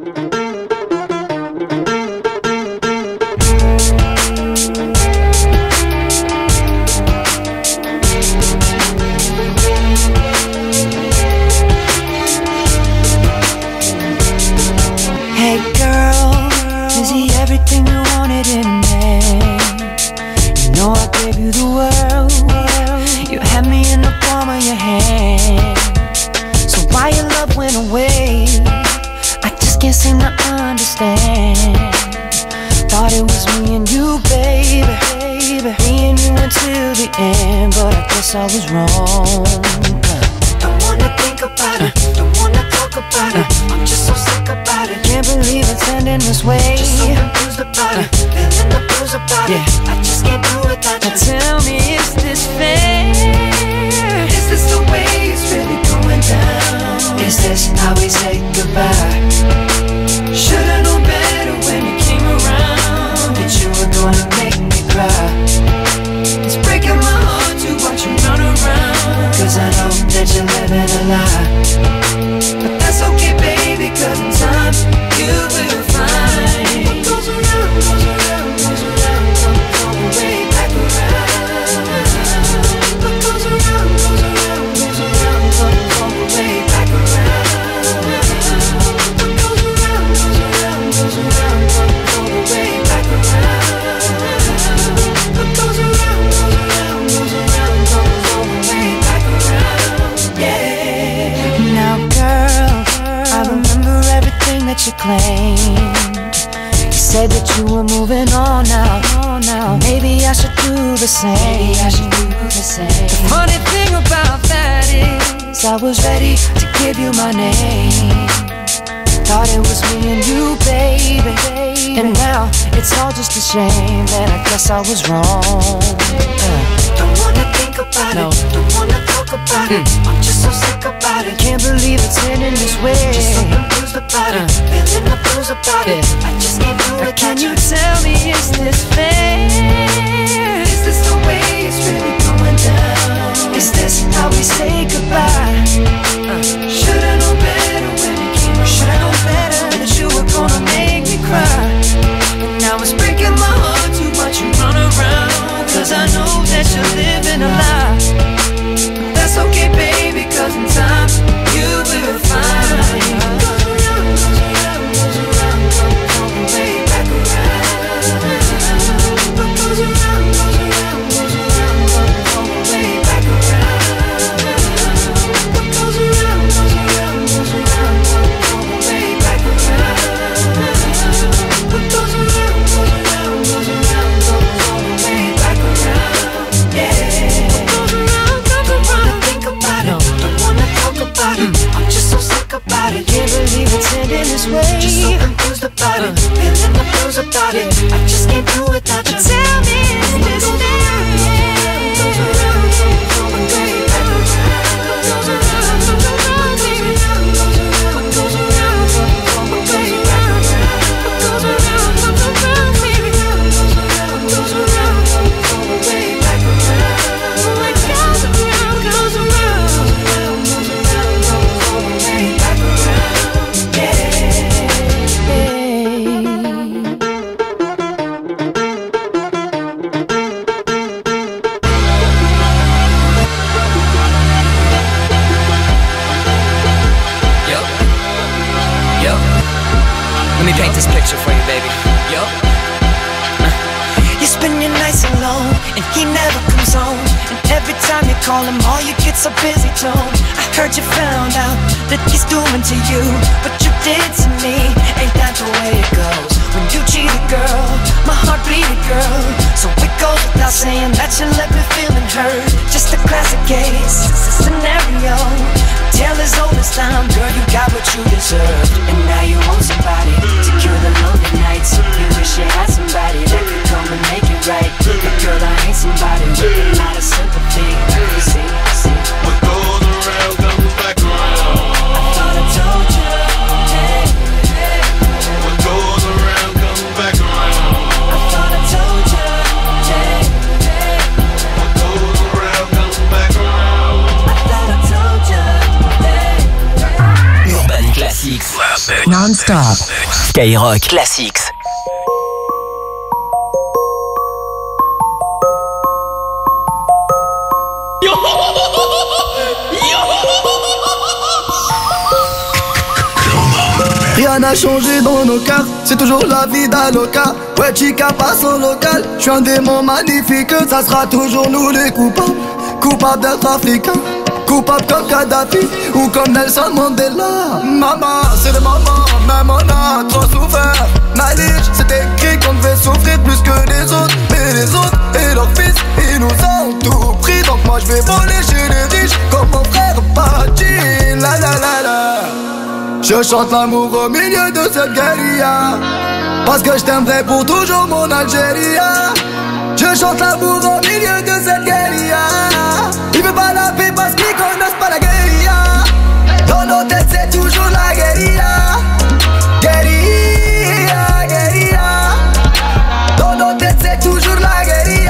Hey girl, is he everything you wanted in a man? You know I gave you the world. You had me in the palm of your hand. So why your love went away? I just can't seem to understand. Thought it was me and you, baby. Me and you until the end, but I guess I was wrong. Don't wanna think about it, don't wanna talk about it. I'm just so sick about it. Can't believe it's ending this way. Just so confused about it, feeling the blues about it. I just can't do it without you. Tell me, is this fair? Is this the way it's really going down? Is this how we say goodbye? Should've known better when you came around that you were gonna make me cry. It's breaking my heart to watch you run around, 'cause I know that you're living a lie. But that's okay, baby, 'cause in time you will find what goes around, goes around, goes around, comes way back around. What goes around, goes around, goes around, comes way back around. What goes around, goes around, goes around, comes way back around. What goes around, goes around, goes around, comes way back around. Yeah. Now, girl, I remember everything that you claimed. You said that you were moving on now. Maybe I should do the same. The funny thing about that is I was ready to give you my name. Thought it was me and you, baby. And now it's all just a shame that I guess I was wrong. Don't wanna think about it, don't wanna talk about it. I'm just so sick about it. Can't believe it's ending this way. Just so confused about it, feeling the blues about it. I just can't do it. Can you tell me, is this fair? Is this the way it's really going down? Is this how we say goodbye? Should've known better when it came around. Should've known better that you were gonna make me cry. And now it's breaking my heart to watch you run around, 'cause I know that you're living a lie. But that's okay, baby, 'cause in time you will find what goes around, goes around, goes around, comes way back around. What goes around, goes around, goes around, comes way back around. What goes around, goes around, goes around, comes way back around. What goes around, goes around, goes around, comes way back around. Yeah. What goes around, comes around. Think about it, don't wanna talk about it. I'm just so sick about it. Can't believe it's ending this way. Just so confused about it, feeling the blues about it. I just can't do it without you. Tell me, is this fair? Goes around, comes way back around. Goes around, goes around, baby. What goes around, comes way back around. What goes around, comes around, baby. What goes around, comes way back around. What goes around, goes around, goes around, comes way back around. Yeah. Yo, let me paint this picture for you, baby. Yo. You spend your nights alone, and he never comes home. And every time you call him, all you get's a busy tone. I heard you found out that he's doing to you what you did to me. Ain't that the way it goes? When you cheat a girl, my heart bleeded, girl. So it goes without saying that you left me feeling hurt. Just a classic case, it's a scenario. Tale as old as time, girl, you got what you deserved. And now you want somebody to cure the lonely nights. You wish you had somebody that could come and make it right. But girl, I ain't somebody with a lot of sympathy. See, what goes around comes back around. I thought I told you, hey. What goes around comes back around. I thought I told you, hey. What goes around comes back around. I thought I told you, hey. Non-stop. Skyrock Classics. Rien n'a changé dans nos cœurs, c'est toujours la vie d'Aloca. Ouais, Chica passe au local, je suis un démon magnifique. Ça sera toujours nous les coupables, coupables d'être africains, coupables comme Kadhafi ou comme Nelson Mandela. Maman, c'est le moment, même on a trop souffert. Malige, c'est écrit qu'on devait souffrir plus que les autres. Mais les autres et leurs fils, ils nous ont tout pris. Donc moi je vais voler chez les riches comme mon frère Pachi. La la la la. Je chante l'amour au milieu de cette guérilla, parce que je t'aimerai pour toujours mon Algérie. Je chante l'amour au milieu de cette guérilla. Ils veulent pas la paix parce qu'ils connaissent pas la guérilla. Dans nos têtes c'est toujours la guérilla. Guérilla, guérilla. Dans nos têtes c'est toujours la guérilla.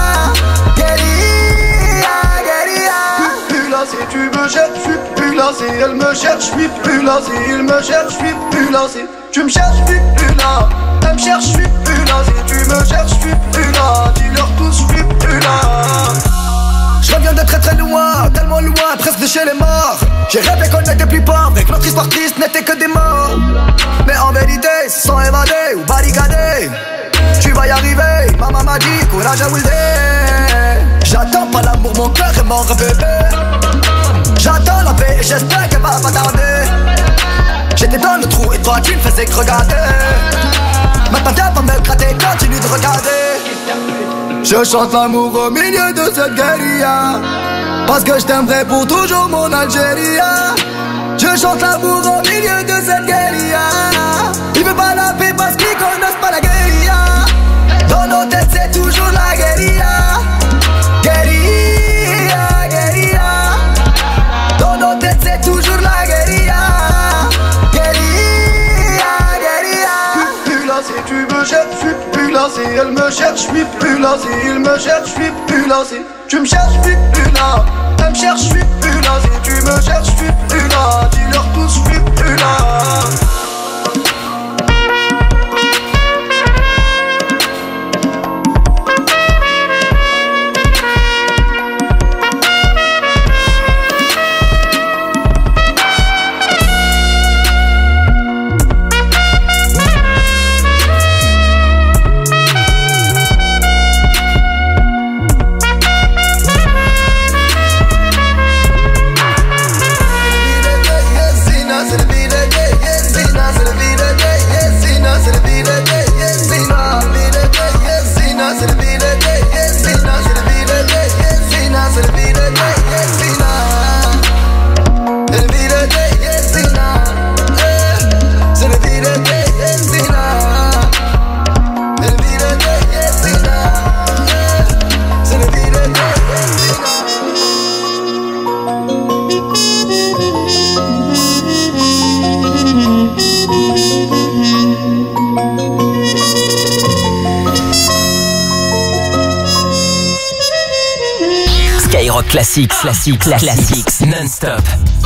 Guérilla, guérilla. Plus là si tu me cherches, je suis plus là si elle me cherche, je suis plus là si il me cherche, je suis plus là si tu me cherches, je suis plus là. Elle me cherche, je suis plus là si tu me cherches, je suis plus là. Dis-leur tous, je suis plus là. Je reviens de très très loin, tellement loin, presque de chez les morts. J'ai rêvé qu'on n'était plus pauvres et que notre histoire triste n'était que des morts. Mais en vérité, sans évader ou barricader, tu vas y arriver, maman m'a dit, courage à Wilde. J'attends pas l'amour, mon cœur est mort bébé. J'attends la paix et j'espère qu'elle va pas tarder. J'étais dans le trou et toi tu me faisais que regarder. Maintenant viens pas me gratter, continue de regarder. Je chante l'amour au milieu de cette guérilla, parce que je t'aimerai pour toujours mon Algérie. Je chante l'amour au milieu de cette guérilla. Ils veulent pas la paix parce qu'ils connaissent pas la guérilla. Dans nos têtes c'est toujours la guérilla. Guérilla, guérilla. Dans nos têtes c'est toujours la guérilla. Guérilla, guérilla. Plus là si tu me cherches, je suis plus là si elle me cherche, je suis plus là si il me cherche, je suis plus là si tu me cherches, je suis plus là. Elle me cherche, je suis plus là si tu me cherches, je suis plus là. Dis-leur tous, je suis plus là. Classics, non-stop.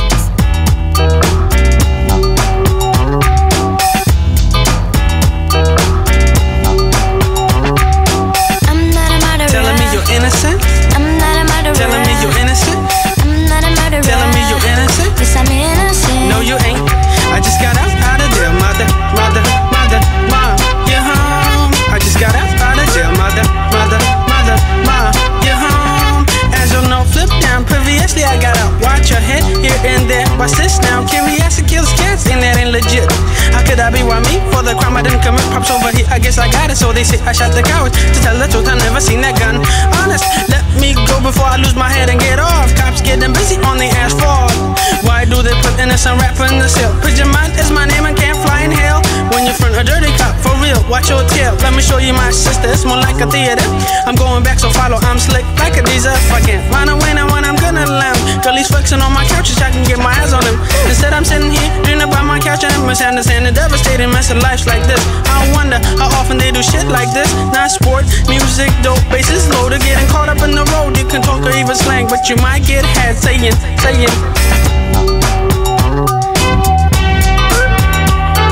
Telling me you're innocent? I'm not a murderer. Telling me you're innocent? I'm not a murderer. Telling me you're innocent? Yes, I'm innocent. No, you ain't. I just got out of there, mother, mom, you're home. I just got out of jail, mother, mom, you're home. As you'll know, flip down. Previously I got out. Watch your head here and there. Watch this now. Curiosity kills cats, and that ain't legit. How could I be? Why me? For the crime I didn't commit. Pops over here. I guess I got it. So they say I shot the coward. To tell the truth, I never seen that gun. Honest, let me go before I lose my head and get off. Cops getting busy on the asphalt. Why do they put innocent rapper in the cell? Cause your mind is my name and can't fly in hell. When you're front a dirty cop, for real, watch your tail. Let me show you my sister. It's more like a theater. I'm going back, so follow. I'm slick like a diesel. If I can't find a winner when I'm gonna lamb. Girl, he's flexing on my couch, I can get my eyes on him. Instead, I'm sitting here, dreaming about my couch, and I'm misunderstanding the devastating mess of life like this. I wonder how often they do shit like this. Not sport, music, dope, bases loaded. Getting caught up in the road, you can talk or even slang, but you might get had saying.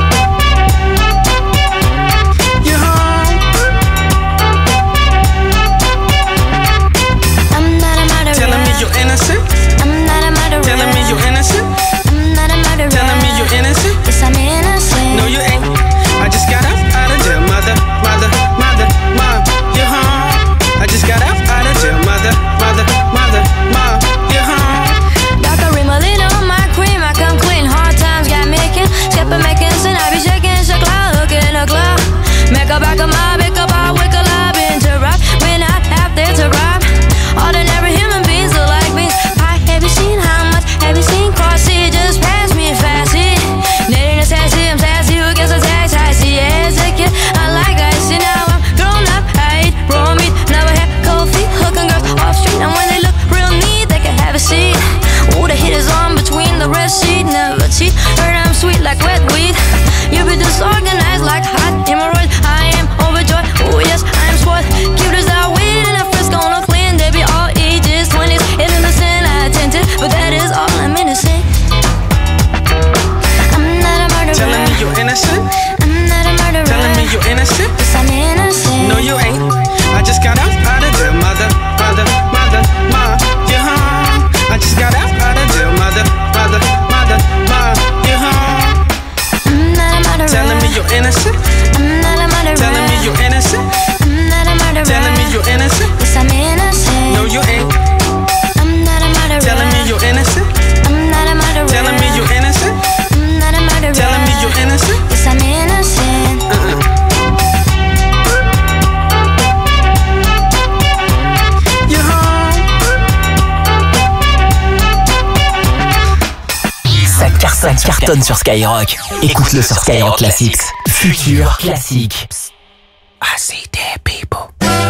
Ça cartonne sur Skyrock. Écoute-le sur Skyrock Classics. Futur classique. I see dead people.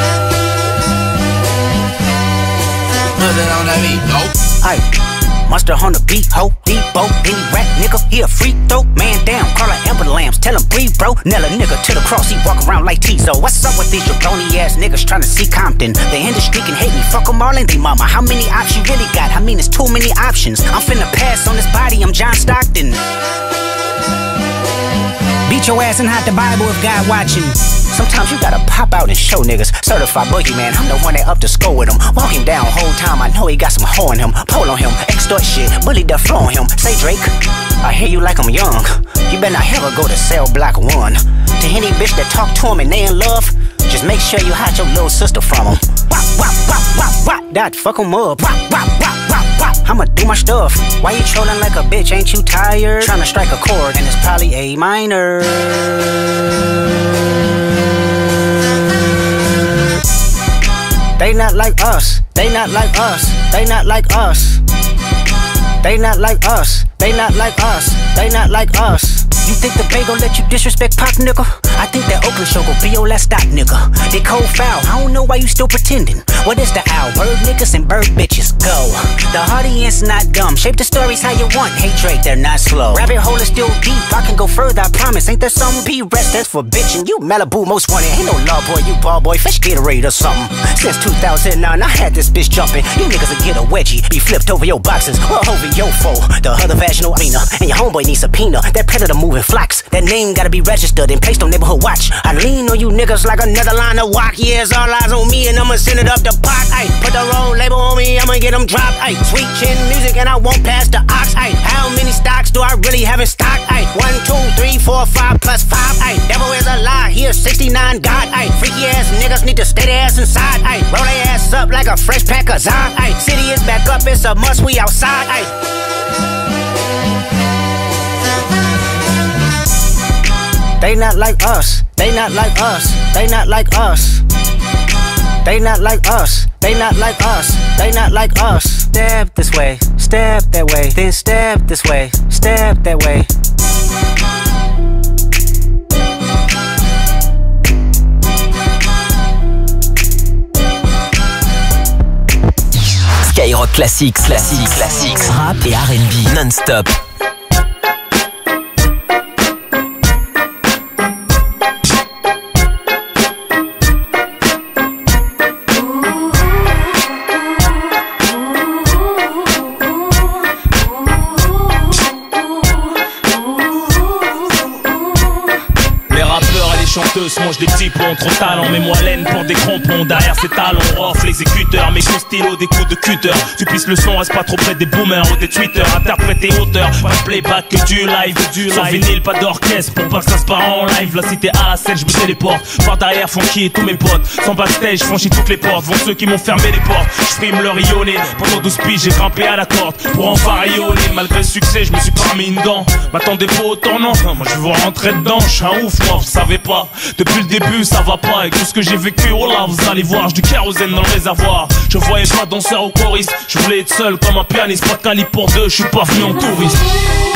Aye, monster on the beat, ho, Debo, any rap nigga, he a freak throw, man down, call her Amber Lambs, tell him breathe bro, nail a nigga to the cross, he walk around like Tizo. What's up with these jabroni ass niggas trying to see Compton? The industry can hate me, fuck them all and they mama. How many options you really got? I mean, it's too many options. I'm finna pass on this body, I'm John Stockton. Beat your ass and hide the Bible if God watching. Sometimes you gotta pop out and show niggas. Certified boogeyman, I'm the one that up to score with him. Walk him down whole time, I know he got some hoe in him. Pole on him, extort shit, bully the flow on him. Say Drake, I hear you like I'm young. You better not ever go to cell block 1. To any bitch that talk to him and they in love, just make sure you hide your little sister from him. Wop, wop, wop, wop, wop, that fuck him up. Wop, wop, wop, wop, wop, I'ma do my stuff. Why you trolling like a bitch, ain't you tired? Tryna strike a chord and it's probably A minor. They not like us, they not like us, they not like us. They not like us, they not like us, they not like us. You think the Bay gon' let you disrespect Pop, nigga? I think that Oakland show gon' be your last stop, nigga. They cold foul, I don't know why you still pretending. What is the owl? Bird niggas and bird bitches, go. The audience not dumb, shape the stories how you want. Hey Drake, they're not slow. Rabbit hole is still deep, I can go further, I promise. Ain't there some P-rest that's for bitchin'? You Malibu most wanted, ain't no love boy, you ball boy. Fish Gatorade or something. Since 2009, I had this bitch jumping. You niggas will get a wedgie, be flipped over your boxes, or over your foe. The other vaginal arena, and your homeboy needs subpoena. That predator moving flocks, that name gotta be registered and placed on neighborhood watch. I lean on you niggas like another line of walk. Yeah, it's all eyes on me and I'ma send it up the pot. Ay, put the road label on me, I'ma get them dropped. Ay, sweet chin music and I won't pass the ox. Ay, how many stocks do I really have in stock? Ay, 1, 2, 3, 4, 5 plus 5. Ay, devil is a lie, he is 69 God. Ay, freaky ass niggas need to stay their ass inside. Ay, roll their ass up like a fresh pack of Zod. Ay, city is back up, it's a must, we outside. Ay. They not like us, they not like us, they not like us. They not like us, they not like us, they not like us. Step this way, step that way, then step this way, step that way. Skyrock Classics, rap et R&B non-stop. Chanteuses mangent des petits ponts, trop de talent, mais moi laine pour des crampons. Derrière ces talons, off l'exécuteur, mes coups stylo, des coups de cutter. Tu pisses le son, reste pas trop près des boomers ou des tweeters. Interprète et auteur, pas de playback que du live. Sans vinyle, pas d'orchestre, pour pas que ça se part en live. La cité à la scène, je me téléporte. Par derrière, funky et tous mes potes. Sans backstage, franchis toutes les portes. Vont ceux qui m'ont fermé les portes. J'prime leur rayonner. Pendant 12 piges, j'ai grimpé à la corde pour enfin rayonner. Malgré le succès, je me suis pas mis une dent. M'attendez pas autant, non. Moi je veux rentrer dedans, je suis un ouf, moi, vous savez pas. Depuis le début ça va pas, avec tout ce que j'ai vécu, oh là vous allez voir, j'ai du kérosène dans le réservoir. Je voyais pas danseur ou choriste, je voulais être seul comme un pianiste, pas de calibre pour deux, je suis pas venu en touriste.